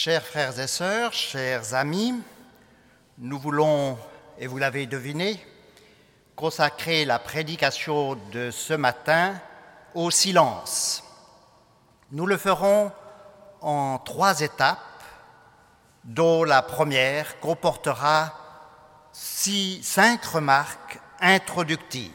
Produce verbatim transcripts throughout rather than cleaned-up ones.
Chers frères et sœurs, chers amis, nous voulons, et vous l'avez deviné, consacrer la prédication de ce matin au silence. Nous le ferons en trois étapes, dont la première comportera six, cinq remarques introductives.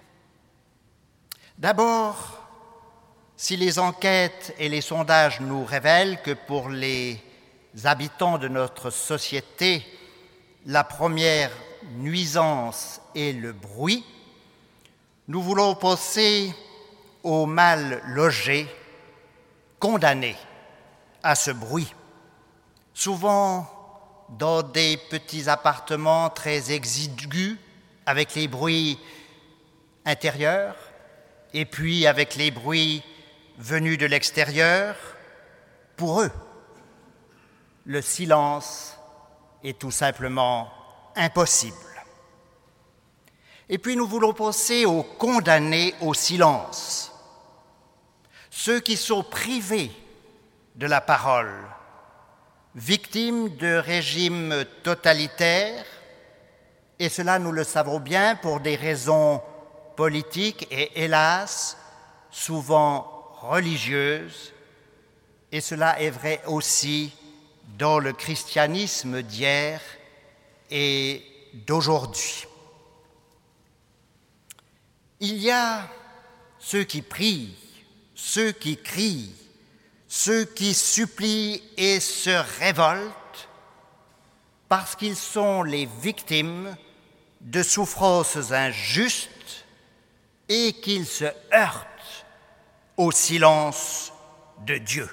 D'abord, si les enquêtes et les sondages nous révèlent que pour les habitants de notre société, la première nuisance est le bruit, nous voulons penser aux mal logés, condamnés à ce bruit, souvent dans des petits appartements très exigus, avec les bruits intérieurs, et puis avec les bruits venus de l'extérieur. Pour eux, le silence est tout simplement impossible. Et puis nous voulons penser aux condamnés au silence, ceux qui sont privés de la parole, victimes de régimes totalitaires, et cela nous le savons bien pour des raisons politiques et hélas, souvent religieuses, et cela est vrai aussi dans le christianisme d'hier et d'aujourd'hui. Il y a ceux qui prient, ceux qui crient, ceux qui supplient et se révoltent parce qu'ils sont les victimes de souffrances injustes et qu'ils se heurtent au silence de Dieu.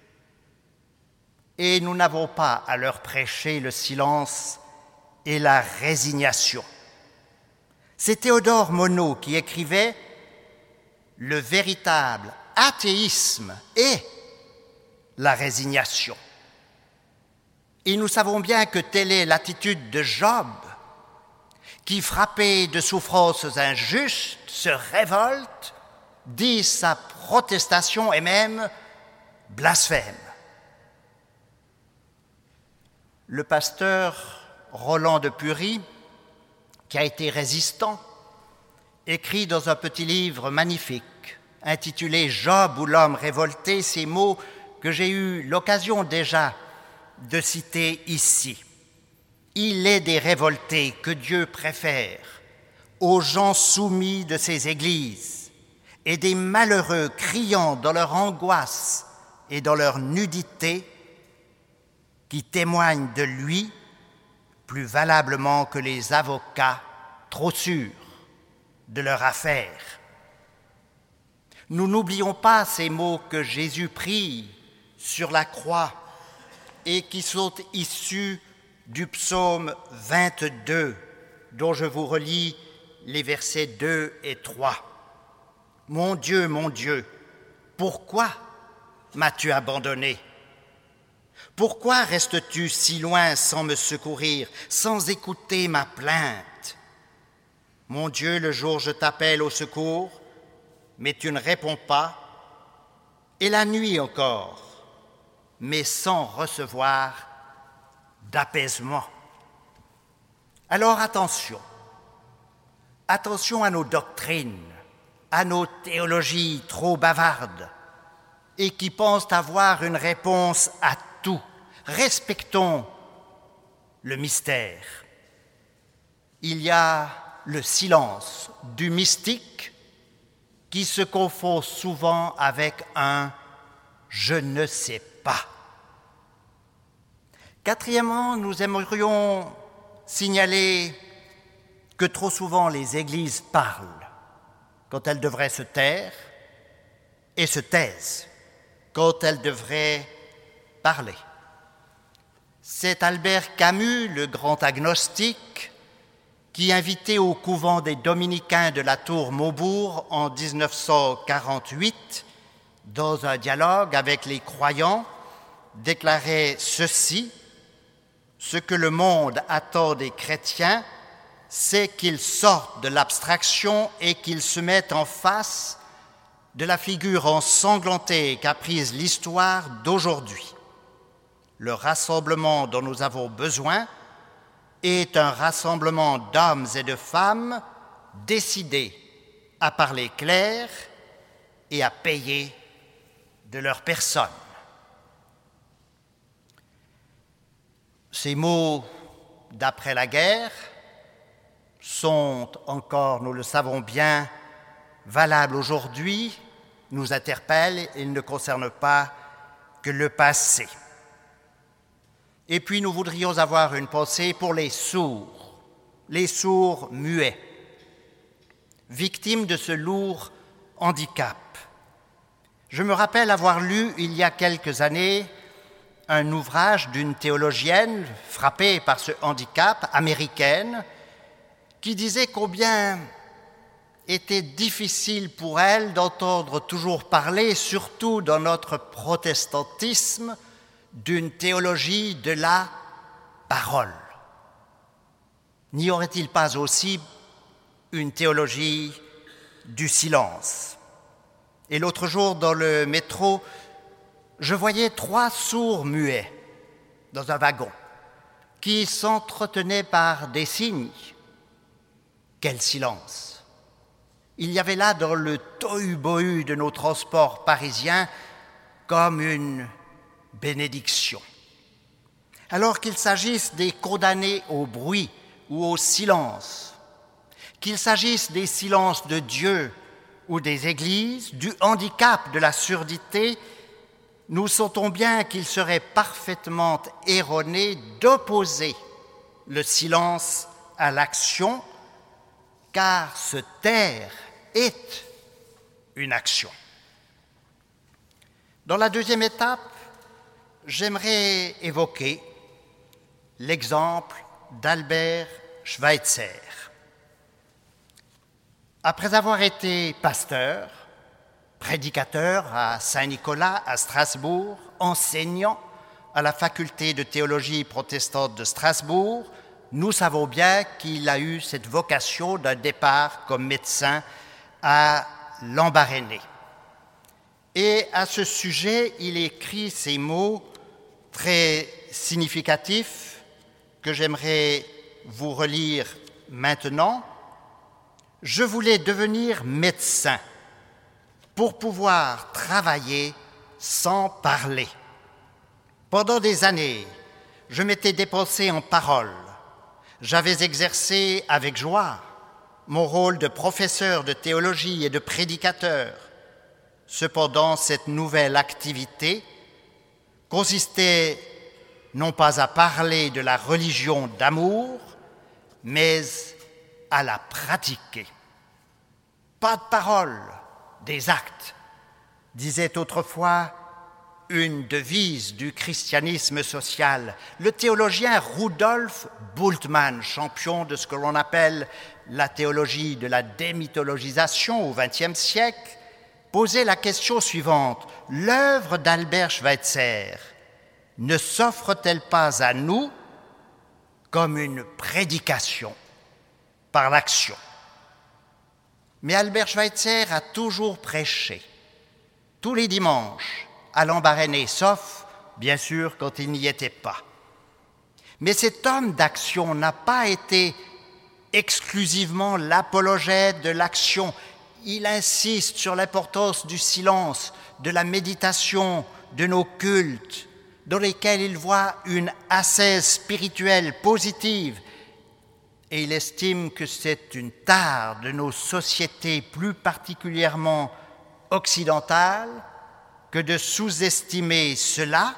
Et nous n'avons pas à leur prêcher le silence et la résignation. C'est Théodore Monod qui écrivait « Le véritable athéisme est la résignation ». Et nous savons bien que telle est l'attitude de Job, qui, frappé de souffrances injustes, se révolte, dit sa protestation et même blasphème. Le pasteur Roland de Pury, qui a été résistant, écrit dans un petit livre magnifique intitulé « Job ou l'homme révolté » ces mots que j'ai eu l'occasion déjà de citer ici. Il est des révoltés que Dieu préfère aux gens soumis de ses églises et des malheureux criant dans leur angoisse et dans leur nudité qui témoignent de lui plus valablement que les avocats trop sûrs de leur affaire. Nous n'oublions pas ces mots que Jésus prie sur la croix et qui sont issus du psaume vingt-deux, dont je vous relis les versets deux et trois. « Mon Dieu, mon Dieu, pourquoi m'as-tu abandonné ? Pourquoi restes-tu si loin sans me secourir, sans écouter ma plainte ? Mon Dieu, le jour je t'appelle au secours, mais tu ne réponds pas, et la nuit encore, mais sans recevoir d'apaisement. » Alors attention, attention à nos doctrines, à nos théologies trop bavardes et qui pensent avoir une réponse à tout. Respectons le mystère. Il y a le silence du mystique qui se confond souvent avec un « je ne sais pas ». Quatrièmement, nous aimerions signaler que trop souvent les églises parlent quand elles devraient se taire et se taisent quand elles devraient parler. C'est Albert Camus, le grand agnostique, qui, invité au couvent des Dominicains de la Tour Maubourg en dix-neuf cent quarante-huit, dans un dialogue avec les croyants, déclarait ceci: « Ce que le monde attend des chrétiens, c'est qu'ils sortent de l'abstraction et qu'ils se mettent en face de la figure ensanglantée qu'a prise l'histoire d'aujourd'hui. le rassemblement dont nous avons besoin est un rassemblement d'hommes et de femmes décidés à parler clair et à payer de leur personne. Ces mots d'après la guerre sont encore, nous le savons bien, valables aujourd'hui, nous interpellent, ils ne concernent pas que le passé. Et puis nous voudrions avoir une pensée pour les sourds, les sourds muets, victimes de ce lourd handicap. Je me rappelle avoir lu il y a quelques années un ouvrage d'une théologienne frappée par ce handicap, américaine, qui disait combien était difficile pour elle d'entendre toujours parler, surtout dans notre protestantisme, d'une théologie de la parole. N'y aurait-il pas aussi une théologie du silence? Et l'autre jour, dans le métro, je voyais trois sourds muets dans un wagon qui s'entretenaient par des signes. Quel silence! Il y avait là dans le tohu-bohu de nos transports parisiens comme une bénédiction. Alors qu'il s'agisse des condamnés au bruit ou au silence, qu'il s'agisse des silences de Dieu ou des églises, du handicap de la surdité, nous sentons bien qu'il serait parfaitement erroné d'opposer le silence à l'action, car se taire est une action. Dans la deuxième étape, j'aimerais évoquer l'exemple d'Albert Schweitzer. Après avoir été pasteur, prédicateur à Saint-Nicolas, à Strasbourg, enseignant à la faculté de théologie protestante de Strasbourg, nous savons bien qu'il a eu cette vocation d'un départ comme médecin à Lambaréné. Et à ce sujet, il écrit ces mots très significatifs que j'aimerais vous relire maintenant. « Je voulais devenir médecin pour pouvoir travailler sans parler. Pendant des années, je m'étais dépensé en paroles. J'avais exercé avec joie mon rôle de professeur de théologie et de prédicateur. Cependant, cette nouvelle activité consistait non pas à parler de la religion d'amour, mais à la pratiquer. Pas de paroles, des actes, disait autrefois une devise du christianisme social. Le théologien Rudolf Bultmann, champion de ce que l'on appelle la théologie de la démythologisation au vingtième siècle, posait la question suivante. L'œuvre d'Albert Schweitzer ne s'offre-t-elle pas à nous comme une prédication par l'action? Mais Albert Schweitzer a toujours prêché, tous les dimanches, à Lambaréné, sauf, bien sûr, quand il n'y était pas. Mais cet homme d'action n'a pas été exclusivement l'apologète de l'action. Il insiste sur l'importance du silence, de la méditation, de nos cultes, dans lesquels il voit une ascèse spirituelle positive. Et il estime que c'est une tare de nos sociétés, plus particulièrement occidentales, que de sous-estimer cela.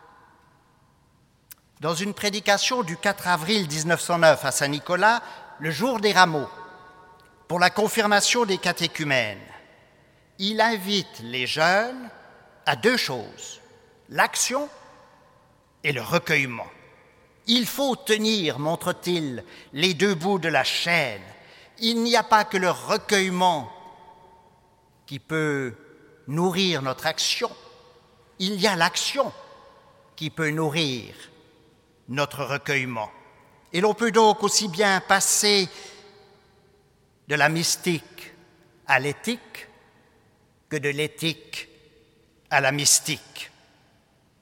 Dans une prédication du quatre avril mille neuf cent neuf à Saint-Nicolas, le jour des rameaux, pour la confirmation des catéchumènes, il invite les jeunes à deux choses, l'action et le recueillement. Il faut tenir, montre-t-il, les deux bouts de la chaîne. Il n'y a pas que le recueillement qui peut nourrir notre action. Il y a l'action qui peut nourrir notre recueillement. Et l'on peut donc aussi bien passer de la mystique à l'éthique que de l'éthique à la mystique.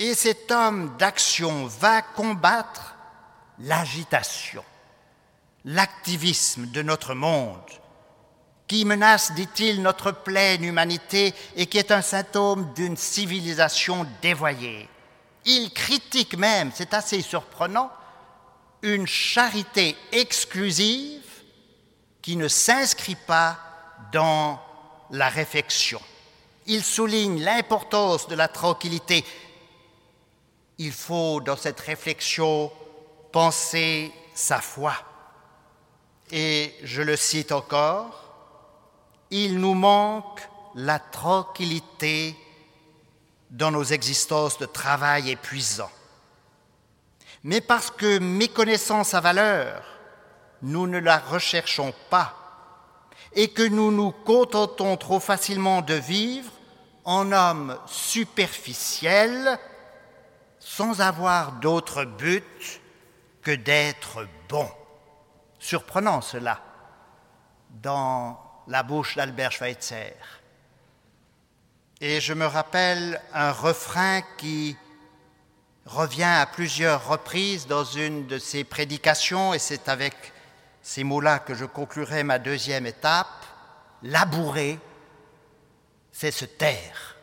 Et cet homme d'action va combattre l'agitation, l'activisme de notre monde, qui menace, dit-il, notre pleine humanité et qui est un symptôme d'une civilisation dévoyée. Il critique même, c'est assez surprenant, une charité exclusive qui ne s'inscrit pas dans la réflexion. Il souligne l'importance de la tranquillité. Il faut, dans cette réflexion, penser sa foi. Et je le cite encore, « Il nous manque la tranquillité dans nos existences de travail épuisant. Mais parce que méconnaissant sa valeur, nous ne la recherchons pas et que nous nous contentons trop facilement de vivre en hommes superficiels sans avoir d'autre but que d'être bons. » Surprenant cela dans la bouche d'Albert Schweitzer. Et je me rappelle un refrain qui revient à plusieurs reprises dans une de ses prédications, et c'est avec ces mots-là que je conclurai ma deuxième étape. Labourer, c'est se taire.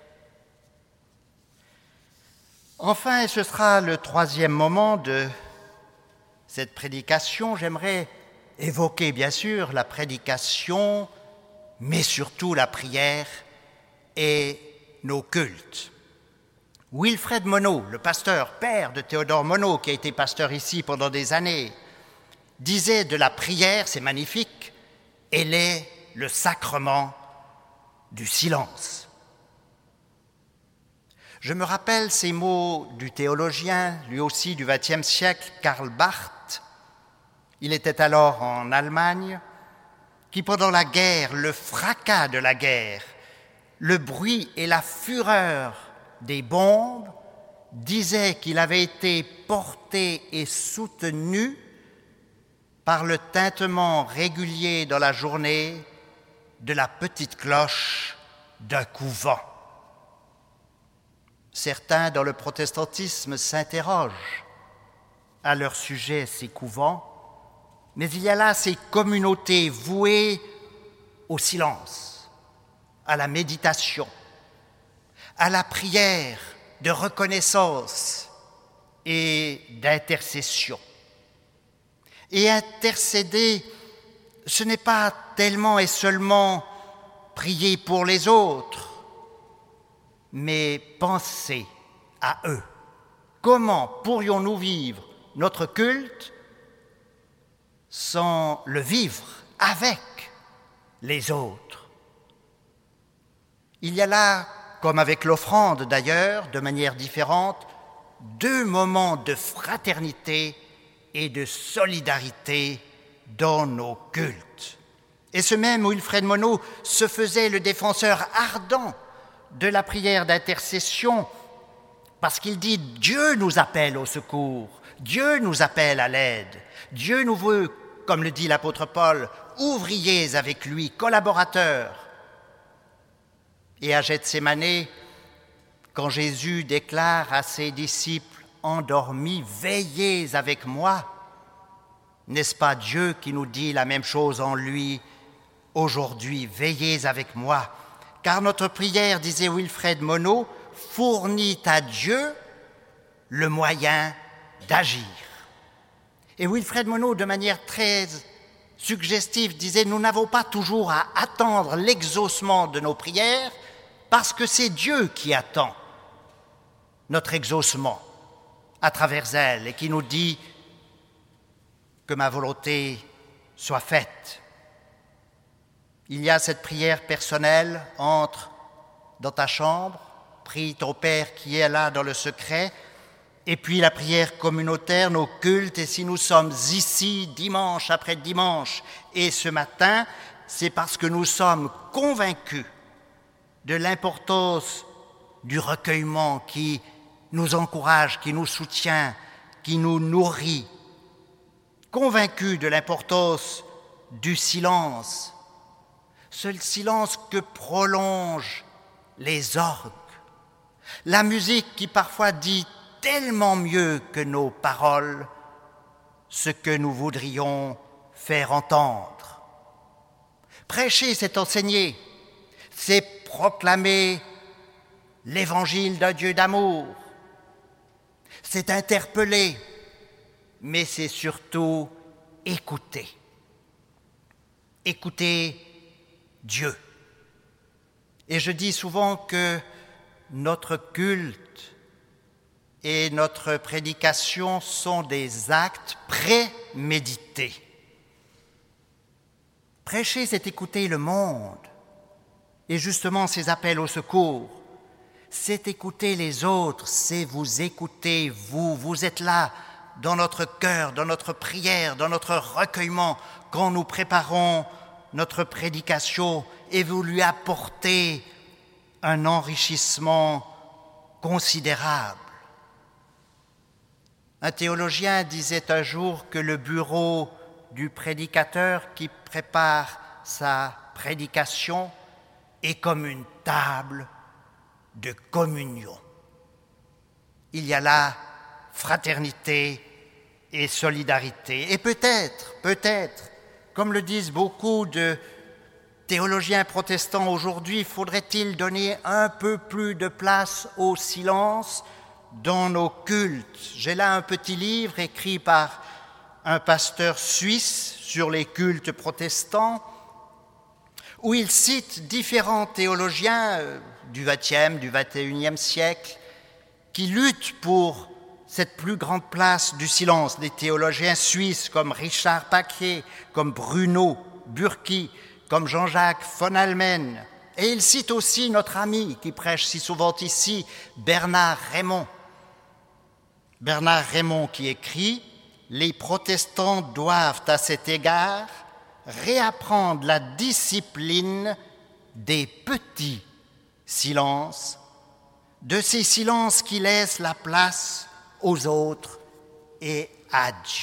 Enfin, et ce sera le troisième moment de cette prédication, j'aimerais évoquer bien sûr la prédication, mais surtout la prière et nos cultes. Wilfred Monod, le pasteur, père de Théodore Monod, qui a été pasteur ici pendant des années, disait de la prière, c'est magnifique, elle est le sacrement du silence. Je me rappelle ces mots du théologien, lui aussi du vingtième siècle, Karl Barth. Il était alors en Allemagne, qui pendant la guerre, le fracas de la guerre, le bruit et la fureur des bombes, disait qu'il avait été porté et soutenu par le tintement régulier dans la journée de la petite cloche d'un couvent. Certains dans le protestantisme s'interrogent à leur sujet ces couvents, mais il y a là ces communautés vouées au silence, à la méditation, à la prière de reconnaissance et d'intercession. Et intercéder, ce n'est pas tellement et seulement prier pour les autres, mais penser à eux. Comment pourrions-nous vivre notre culte sans le vivre avec les autres? Il y a là, comme avec l'offrande d'ailleurs, de manière différente, deux moments de fraternité et de solidarité dans nos cultes. Et ce même Wilfred Monod se faisait le défenseur ardent de la prière d'intercession parce qu'il dit « Dieu nous appelle au secours, Dieu nous appelle à l'aide, Dieu nous veut, comme le dit l'apôtre Paul, ouvriers avec lui, collaborateurs. » Et à Gethsémane, quand Jésus déclare à ses disciples endormis, « Veillez avec moi », n'est-ce pas Dieu qui nous dit la même chose en lui aujourd'hui, « Veillez avec moi », car notre prière, disait Wilfred Monod, fournit à Dieu le moyen d'agir. Et Wilfred Monod, de manière très suggestive, disait « Nous n'avons pas toujours à attendre l'exaucement de nos prières, parce que c'est Dieu qui attend notre exaucement à travers elles et qui nous dit que ma volonté soit faite. » Il y a cette prière personnelle, entre dans ta chambre, prie ton Père qui est là dans le secret, et puis la prière communautaire, nos cultes, et si nous sommes ici dimanche après dimanche et ce matin, c'est parce que nous sommes convaincus de l'importance du recueillement qui nous encourage, qui nous soutient, qui nous nourrit, convaincus de l'importance du silence, ce silence que prolongent les orgues, La musique qui parfois dit tellement mieux que nos paroles ce que nous voudrions faire entendre. Prêcher, c'est enseigner, c'est proclamer l'évangile d'un Dieu d'amour, c'est interpeller, mais c'est surtout écouter. Écouter Dieu. Et je dis souvent que notre culte et notre prédication sont des actes prémédités. Prêcher, c'est écouter le monde et justement ses appels au secours. C'est écouter les autres, c'est vous écouter, vous. Vous êtes là dans notre cœur, dans notre prière, dans notre recueillement, quand nous préparons notre prédication et vous lui apportez un enrichissement considérable. Un théologien disait un jour que le bureau du prédicateur qui prépare sa prédication est comme une table de communion. Il y a là fraternité et solidarité. Et peut-être, peut-être, comme le disent beaucoup de théologiens protestants aujourd'hui, faudrait-il donner un peu plus de place au silence dans nos cultes. J'ai là un petit livre écrit par un pasteur suisse sur les cultes protestants, où il cite différents théologiens du vingtième, du vingt et unième siècle, qui luttent pour cette plus grande place du silence. Des théologiens suisses comme Richard Paquier, comme Bruno Burki, comme Jean-Jacques von Almen. Et il cite aussi notre ami qui prêche si souvent ici, Bernard Raymond. Bernard Raymond qui écrit « Les protestants doivent à cet égard réapprendre la discipline des petits silences, de ces silences qui laissent la place aux autres et à Dieu. »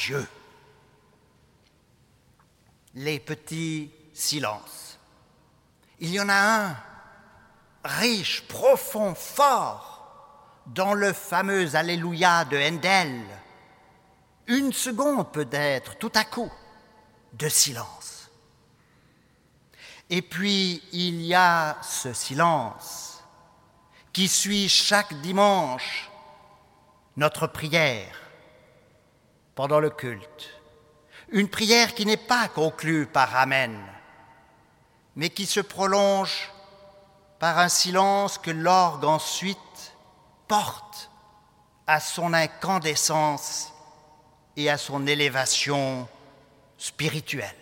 Les petits silences. Il y en a un, riche, profond, fort, dans le fameux Alléluia de Handel. Une seconde peut-être, tout à coup, de silence. Et puis, il y a ce silence qui suit chaque dimanche notre prière pendant le culte. Une prière qui n'est pas conclue par Amen, mais qui se prolonge par un silence que l'orgue ensuite porte à son incandescence et à son élévation spirituelle.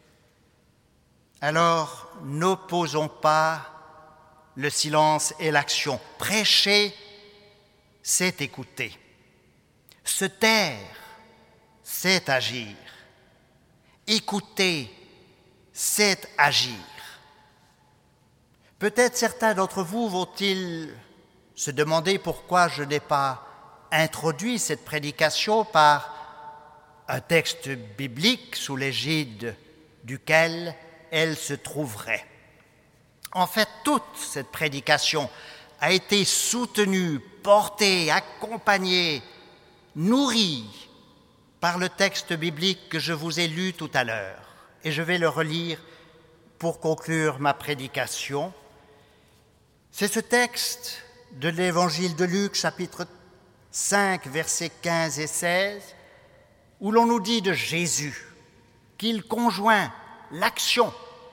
Alors, n'opposons pas le silence et l'action. Prêcher, c'est écouter. Se taire, c'est agir. Écouter, c'est agir. Peut-être certains d'entre vous vont-ils se demander pourquoi je n'ai pas introduit cette prédication par un texte biblique sous l'égide duquel elle se trouverait. En fait, toute cette prédication a été soutenue, portée, accompagnée, nourrie par le texte biblique que je vous ai lu tout à l'heure. Et je vais le relire pour conclure ma prédication. C'est ce texte de l'Évangile de Luc, chapitre cinq, versets quinze et seize, où l'on nous dit de Jésus qu'il conjoint l'action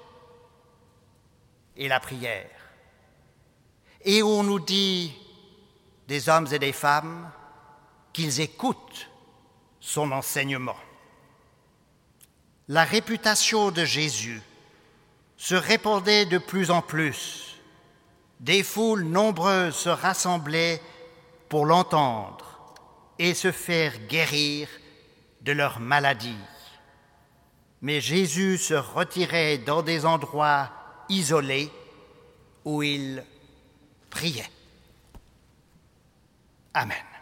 et la prière, et où on nous dit des hommes et des femmes qu'ils écoutent son enseignement. La réputation de Jésus se répandait de plus en plus. Des foules nombreuses se rassemblaient pour l'entendre et se faire guérir de leur maladie. Mais Jésus se retirait dans des endroits isolés où il priait. Amen.